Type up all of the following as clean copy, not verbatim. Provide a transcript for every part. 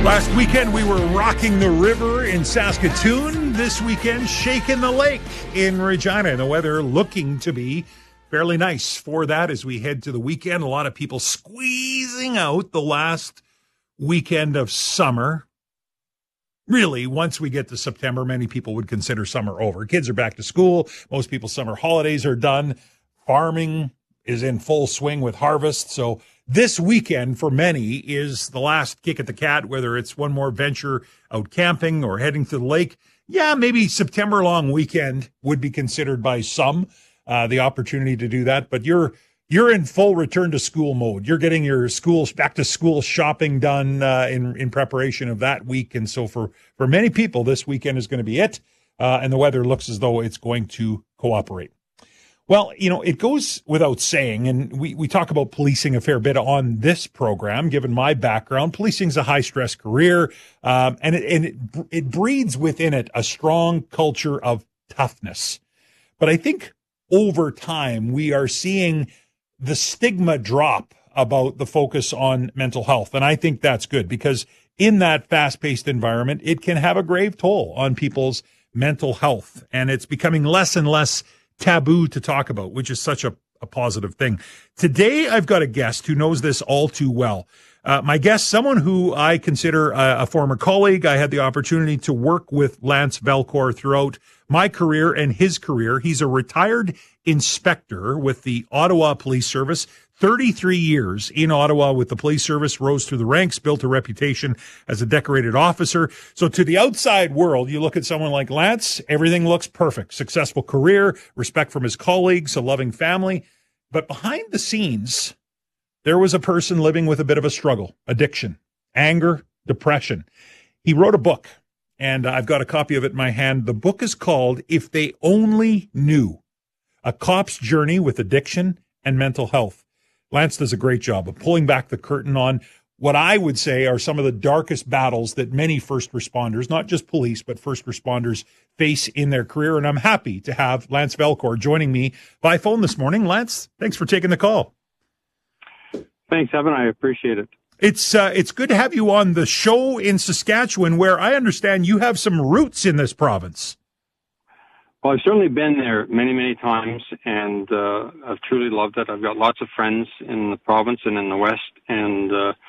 Last weekend, we were rocking the river in Saskatoon. This weekend, shaking the lake in Regina. And the weather looking to be fairly nice for that as we head to the weekend. A lot of people squeezing out the last weekend of summer. Really, once we get to September, many people would consider summer over. Kids are back to school. Most people's summer holidays are done. Farming is in full swing with harvest. So this weekend for many is the last kick at the cat, whether it's one more venture out camping or heading to the lake. Yeah, maybe September long weekend would be considered by some the opportunity to do that. But you're in full return to school mode. You're getting your back to school shopping done in preparation of that week. And so for many people, this weekend is going to be it. And the weather looks as though it's going to cooperate. Well, you know, it goes without saying, and we talk about policing a fair bit on this program, given my background. Policing's a high-stress career, and it breeds within it a strong culture of toughness. But I think over time, we are seeing the stigma drop about the focus on mental health, and I think that's good, because in that fast-paced environment, it can have a grave toll on people's mental health, and it's becoming less and less taboo to talk about, which is such a positive thing. Today, I've got a guest who knows this all too well. My guest, someone who I consider a former colleague. I had the opportunity to work with Lance Velcore throughout my career and his career. He's a retired inspector with the Ottawa Police Service. 33 years in Ottawa with the police service, rose through the ranks, built a reputation as a decorated officer. So to the outside world, you look at someone like Lance, everything looks perfect. Successful career, respect from his colleagues, a loving family. But behind the scenes, there was a person living with a bit of a struggle, addiction, anger, depression. He wrote a book, and I've got a copy of it in my hand. The book is called If They Only Knew, A Cop's Journey with Addiction and Mental Health. Lance does a great job of pulling back the curtain on what I would say are some of the darkest battles that many first responders, not just police, but first responders face in their career. And I'm happy to have Lance Velcore joining me by phone this morning. Lance, thanks for taking the call. Thanks, Evan. I appreciate it. It's good to have you on the show in Saskatchewan, where I understand you have some roots in this province. Well, I've certainly been there many, many times, and I've truly loved it. I've got lots of friends in the province and in the West, and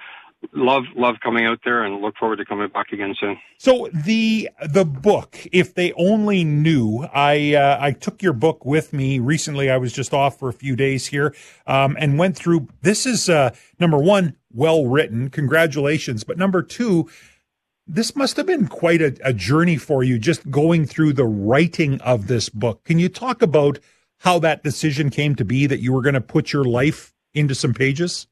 love coming out there, and look forward to coming back again soon. So the book, If They Only Knew, I took your book with me recently. I was just off for a few days here, and went through. This is number one, well written. Congratulations. But number two, this must have been quite a journey for you, just going through the writing of this book. Can you talk about how that decision came to be that you were going to put your life into some pages?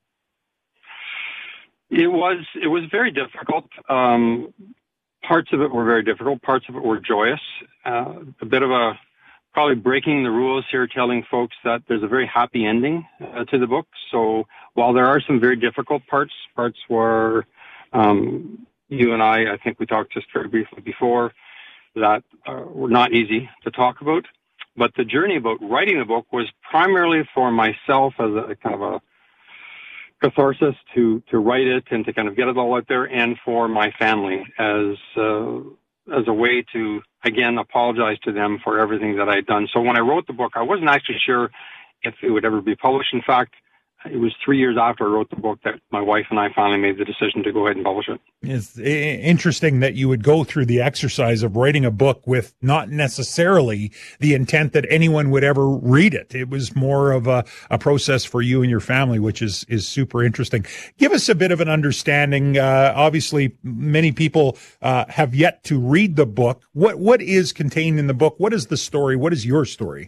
It was very difficult. Parts of it were very difficult. Parts of it were joyous. A bit of probably breaking the rules here, telling folks that there's a very happy ending to the book. So while there are some very difficult parts were, you and I think we talked just very briefly before, that were not easy to talk about. But the journey about writing the book was primarily for myself as a kind of a catharsis to write it and to kind of get it all out there, and for my family as a way to, again, apologize to them for everything that I'd done. So when I wrote the book, I wasn't actually sure if it would ever be published. In fact, it was 3 years after I wrote the book that my wife and I finally made the decision to go ahead and publish it. It's interesting that you would go through the exercise of writing a book with not necessarily the intent that anyone would ever read it. It was more of a process for you and your family, which is super interesting. Give us a bit of an understanding. Obviously, many people have yet to read the book. What is contained in the book? What is the story? What is your story?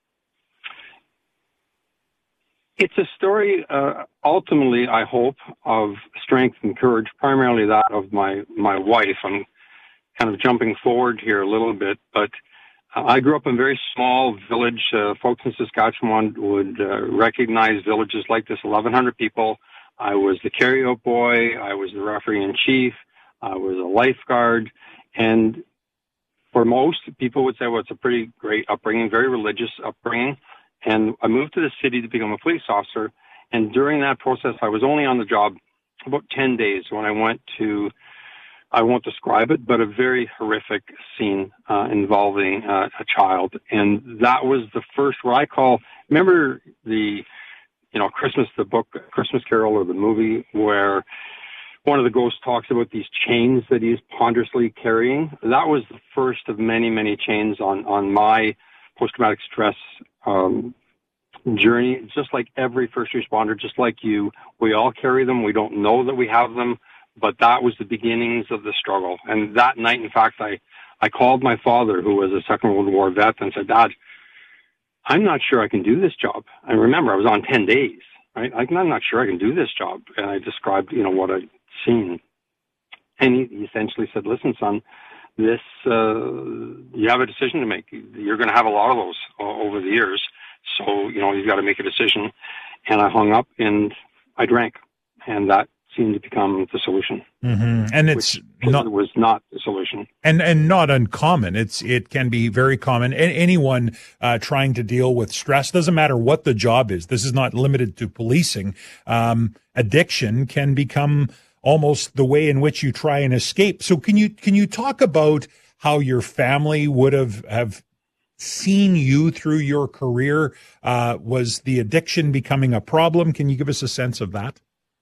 It's a story, ultimately, I hope, of strength and courage, primarily that of my wife. I'm kind of jumping forward here a little bit, but I grew up in a very small village. Folks in Saskatchewan would recognize villages like this, 1,100 people. I was the carryout boy. I was the referee-in-chief. I was a lifeguard. And for most people would say, well, it's a pretty great upbringing, very religious upbringing. And I moved to the city to become a police officer. And during that process, I was only on the job about 10 days when I went to I won't describe it, but a very horrific scene involving a child. And that was the first, what I call, remember the, Christmas, the book, Christmas Carol, or the movie, where one of the ghosts talks about these chains that he's ponderously carrying. That was the first of many, many chains on my post-traumatic stress journey. Just like every first responder, just like you, we all carry them. We don't know that we have them, but that was the beginnings of the struggle. And that night, in fact, I called my father, who was a Second World War vet, and said, Dad, I'm not sure I can do this job. I remember I was on 10 days, right? I'm not sure I can do this job. And I described, what I'd seen. And he essentially said, listen, son, this, you have a decision to make. You're going to have a lot of those over the years. So, you've got to make a decision. And I hung up and I drank. And that seemed to become the solution. Mm-hmm. And it was not the solution. And not uncommon. It can be very common. Anyone trying to deal with stress, doesn't matter what the job is. This is not limited to policing. Addiction can become almost the way in which you try and escape. So can you talk about how your family would have seen you through your career? Was the addiction becoming a problem? Can you give us a sense of that?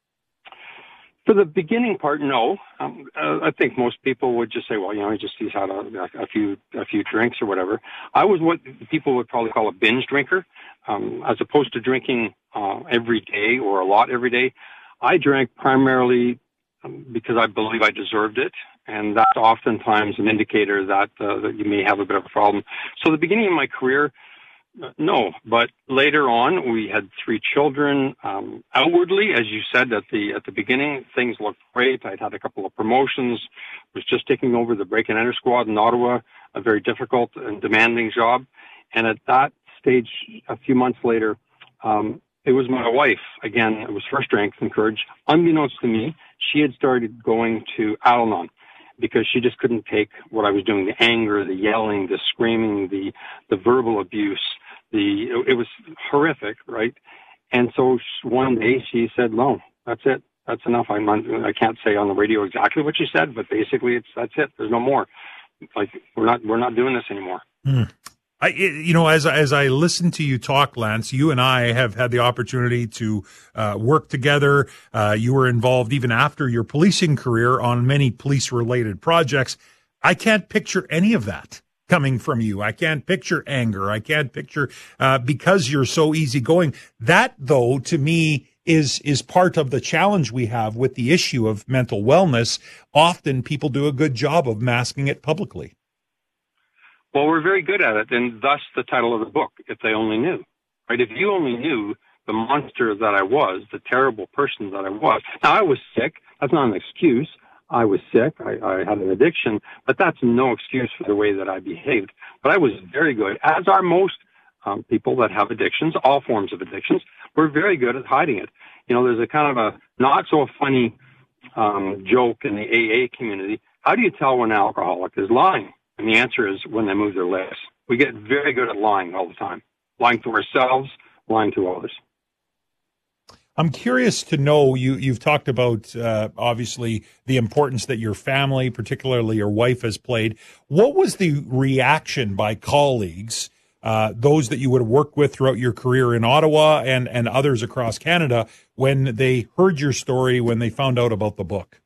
For the beginning part, no. I think most people would just say, well, he's had a few drinks or whatever. I was what people would probably call a binge drinker, as opposed to drinking every day or a lot every day. I drank primarily because I believe I deserved it, and that's oftentimes an indicator that you may have a bit of a problem. So the beginning of my career, no, but later on, we had 3 children. Outwardly, as you said at the beginning, things looked great. I'd had a couple of promotions. Was just taking over the break and enter squad in Ottawa, a very difficult and demanding job. And at that stage, a few months later, it was my wife. Again, it was her strength and courage. Unbeknownst to me, she had started going to Al-Anon, because she just couldn't take what I was doing, the anger, the yelling, the screaming, the verbal abuse. It was horrific, right? And so one day she said, no, that's it. That's enough. I can't say on the radio exactly what she said, but basically that's it. There's no more. Like, we're not doing this anymore. Mm. As I listen to you talk, Lance, you and I have had the opportunity to work together. You were involved even after your policing career on many police-related projects. I can't picture any of that coming from you. I can't picture anger. I can't picture because you're so easygoing. That, though, to me, is part of the challenge we have with the issue of mental wellness. Often people do a good job of masking it publicly. Well, we're very good at it, and thus the title of the book, If They Only Knew. Right? If you only knew the monster that I was, the terrible person that I was. Now, I was sick. That's not an excuse. I was sick. I had an addiction, but that's no excuse for the way that I behaved. But I was very good, as are most people that have addictions, all forms of addictions. We're very good at hiding it. There's a kind of a not so funny joke in the AA community. How do you tell when an alcoholic is lying? And the answer is when they move their lips. We get very good at lying all the time. Lying to ourselves, lying to others. I'm curious to know, you've talked about, obviously, the importance that your family, particularly your wife, has played. What was the reaction by colleagues, those that you would have worked with throughout your career in Ottawa and others across Canada, when they heard your story, when they found out about the book?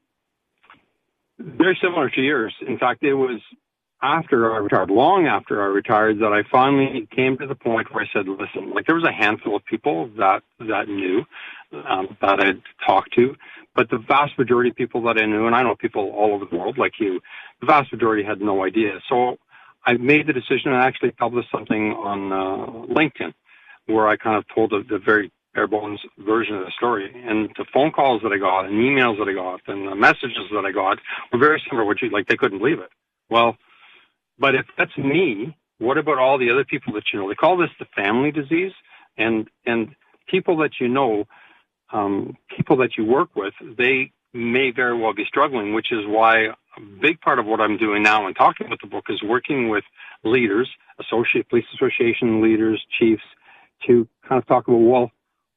Very similar to yours. In fact, it was after I retired, long after I retired, that I finally came to the point where I said, listen, there was a handful of people that knew, that I'd talked to, but the vast majority of people that I knew, and I know people all over the world like you, the vast majority had no idea. So I made the decision and actually published something on LinkedIn where I kind of told the very bare bones version of the story. And the phone calls that I got and emails that I got and the messages that I got were very similar, which they couldn't believe it. Well, but if that's me, what about all the other people that you know? They call this the family disease, and people that you know, people that you work with, they may very well be struggling, which is why a big part of what I'm doing now and talking about the book is working with leaders, police association leaders, chiefs, to kind of talk about, well,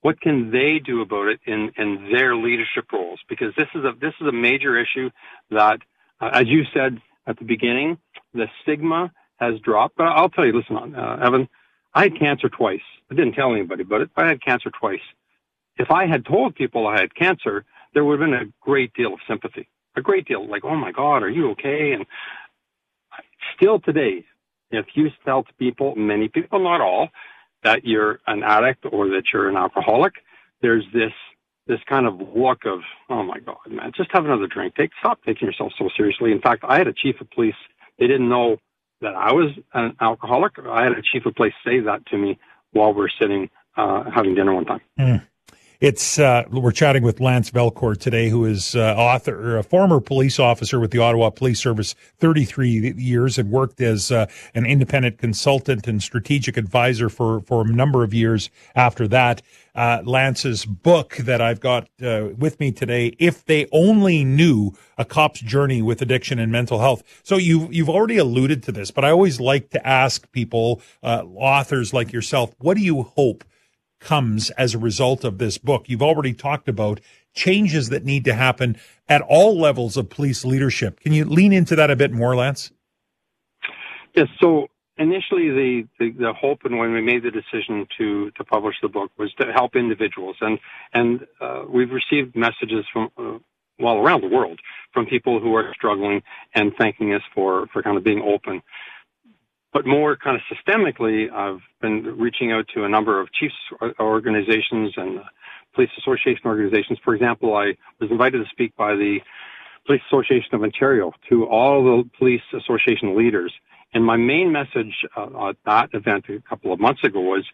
what can they do about it in their leadership roles? Because this is a major issue that, as you said at the beginning, the stigma has dropped. But I'll tell you, listen, Evan, I had cancer twice. I didn't tell anybody about it, but I had cancer twice. If I had told people I had cancer, there would have been a great deal of sympathy, a great deal, like, oh my God, are you okay? And still today, if you tell to people, many people, not all, that you're an addict or that you're an alcoholic, there's this kind of look of, oh my God, man, just have another drink. Stop taking yourself so seriously. In fact, I had a chief of police. They didn't know that I was an alcoholic. I had a chief of police say that to me while we're sitting having dinner one time. It's we're chatting with Lance Velcore today, who is a former police officer with the Ottawa Police Service, 33 years, and worked as an independent consultant and strategic advisor for a number of years after that. Lance's book that I've got with me today, If They Only Knew, A Cop's Journey with Addiction and Mental Health. So you've already alluded to this, but I always like to ask people, authors like yourself, what do you hope comes as a result of this book? You've already talked about changes that need to happen at all levels of police leadership. Can you lean into that a bit more, Lance? Yes. So initially, the hope, and when we made the decision to publish the book, was to help individuals, and we've received messages from around the world from people who are struggling and thanking us for kind of being open. But more kind of systemically, I've been reaching out to a number of chiefs organizations and police association organizations. For example, I was invited to speak by the Police Association of Ontario to all the police association leaders. And my main message at that event a couple of months ago was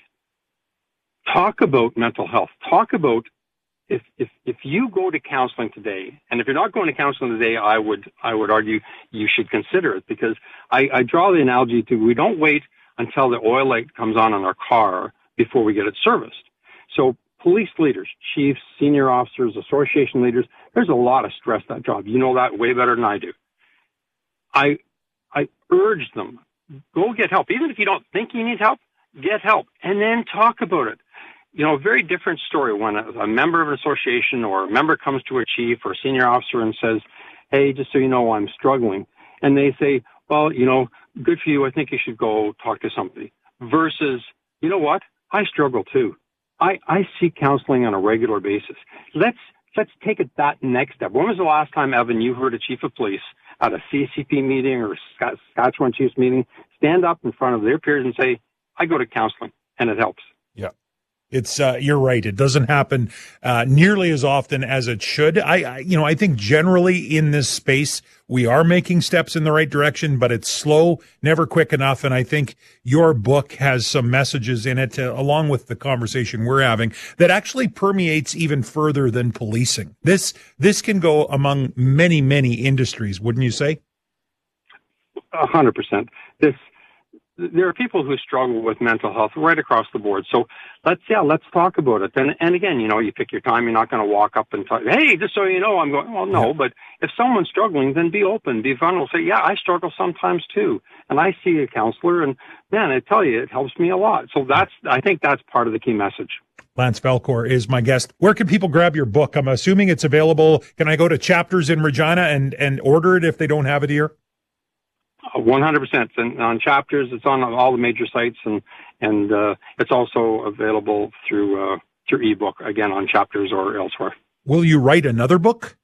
talk about mental health. Talk about if you go to counseling today, and if you're not going to counseling today, I would argue you should consider it, because I draw the analogy to, we don't wait until the oil light comes on our car before we get it serviced. So police leaders, chiefs, senior officers, association leaders, there's a lot of stress that job. You know that way better than I do. I urge them, go get help. Even if you don't think you need help, get help, and then talk about it. You know, a very different story when a member of an association or a member comes to a chief or a senior officer and says, hey, just so you know, I'm struggling. And they say, well, you know, good for you. I think you should go talk to somebody. Versus, you know what? I struggle too. I seek counseling on a regular basis. Let's take it that next step. When was the last time, Evan, you heard a chief of police at a CCP meeting or Saskatchewan Chiefs meeting stand up in front of their peers and say, I go to counseling and it helps? Yeah. It's you're right. It doesn't happen nearly as often as it should. I think generally in this space we are making steps in the right direction, but it's slow, never quick enough. And I think your book has some messages in it, along with the conversation we're having, that actually permeates even further than policing. This can go among many, many industries, wouldn't you say? 100%. There are people who struggle with mental health right across the board. So let's talk about it. And again, you know, you pick your time. You're not going to walk up and talk, hey, just so you know, I'm going, well, no, but if someone's struggling, then be open, be vulnerable. Say, yeah, I struggle sometimes too. And I see a counselor, and man, I tell you, it helps me a lot. So I think that's part of the key message. Lance Velcore is my guest. Where can people grab your book? I'm assuming it's available. Can I go to Chapters in Regina and order it if they don't have it here? 100%. And on Chapters, it's on all the major sites, and it's also available through ebook, again, on Chapters or elsewhere. Will you write another book?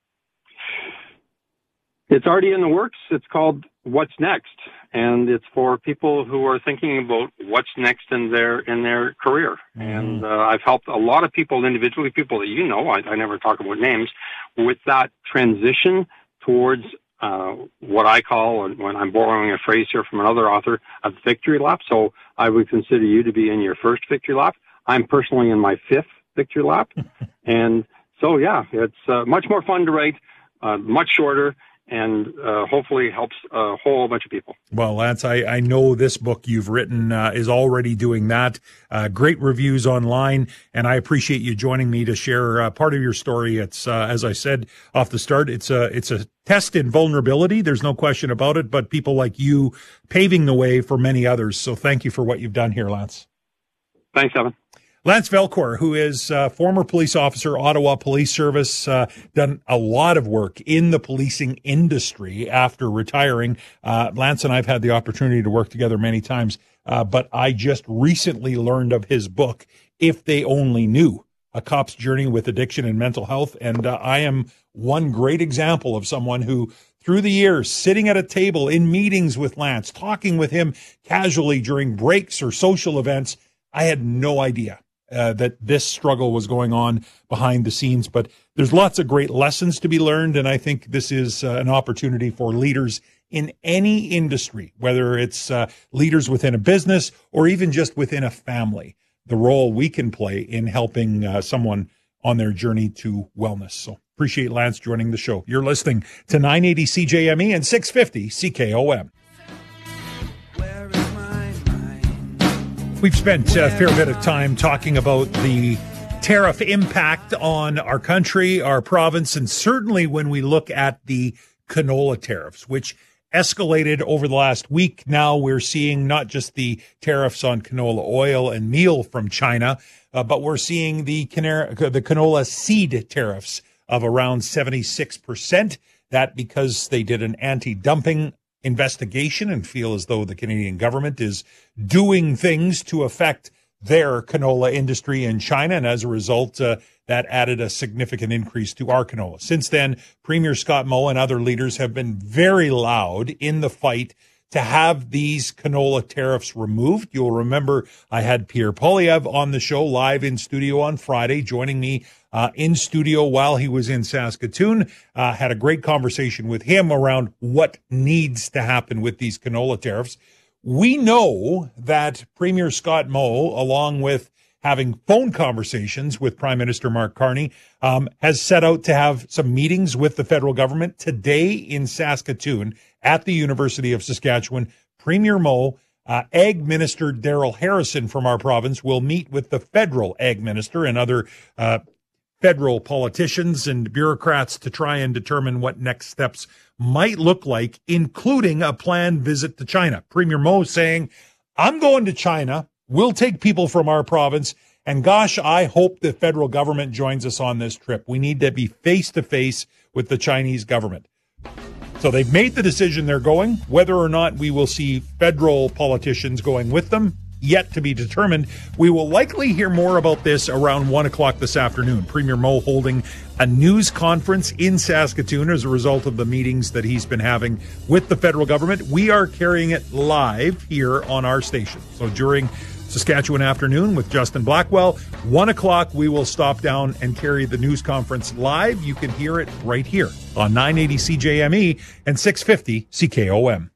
It's already in the works. It's called What's Next, and it's for people who are thinking about what's next in their career. Mm-hmm. And I've helped a lot of people individually, people that you know, I never talk about names, with that transition towards what I call, and when I'm borrowing a phrase here from another author, a victory lap. So I would consider you to be in your first victory lap. I'm personally in my fifth victory lap. And so, yeah, it's much more fun to write, much shorter, and hopefully helps a whole bunch of people. Well, Lance, I know this book you've written is already doing that. Great reviews online, and I appreciate you joining me to share part of your story. It's, as I said off the start, it's a test in vulnerability. There's no question about it, but people like you paving the way for many others. So thank you for what you've done here, Lance. Thanks, Evan. Lance Velcourt, who is a former police officer, Ottawa Police Service, done a lot of work in the policing industry after retiring. Lance and I have had the opportunity to work together many times, but I just recently learned of his book, If They Only Knew, A Cop's Journey with Addiction and Mental Health. And I am one great example of someone who, through the years, sitting at a table in meetings with Lance, talking with him casually during breaks or social events, I had no idea that this struggle was going on behind the scenes. But there's lots of great lessons to be learned, and I think this is an opportunity for leaders in any industry, whether it's leaders within a business or even just within a family, the role we can play in helping someone on their journey to wellness. So appreciate Lance joining the show. You're listening to 980 CJME and 650 CKOM. We've spent a fair bit of time talking about the tariff impact on our country, our province, and certainly when we look at the canola tariffs, which escalated over the last week. Now we're seeing not just the tariffs on canola oil and meal from China, but we're seeing the canola seed tariffs of around 76%. That because they did an anti-dumping investigation and feel as though the Canadian government is doing things to affect their canola industry in China. And as a result, that added a significant increase to our canola. Since then, Premier Scott Moe and other leaders have been very loud in the fight to have these canola tariffs removed. You'll remember I had Pierre Poilievre on the show live in studio on Friday, joining me in studio while he was in Saskatoon. Had a great conversation with him around what needs to happen with these canola tariffs. We know that Premier Scott Moe, along with having phone conversations with Prime Minister Mark Carney, has set out to have some meetings with the federal government today in Saskatoon at the University of Saskatchewan. Premier Moe, Ag Minister Darrell Harrison from our province will meet with the federal Ag Minister and other federal politicians and bureaucrats to try and determine what next steps might look like, including a planned visit to China. Premier Moe saying, I'm going to China. We'll take people from our province. And gosh, I hope the federal government joins us on this trip. We need to be face to face with the Chinese government. So they've made the decision they're going. Whether or not we will see federal politicians going with them, yet to be determined. We will likely hear more about this around 1 o'clock this afternoon. Premier Moe holding a news conference in Saskatoon as a result of the meetings that he's been having with the federal government. We are carrying it live here on our station. So during Saskatchewan Afternoon with Justin Blackwell, 1 o'clock, we will stop down and carry the news conference live. You can hear it right here on 980 CJME and 650 CKOM.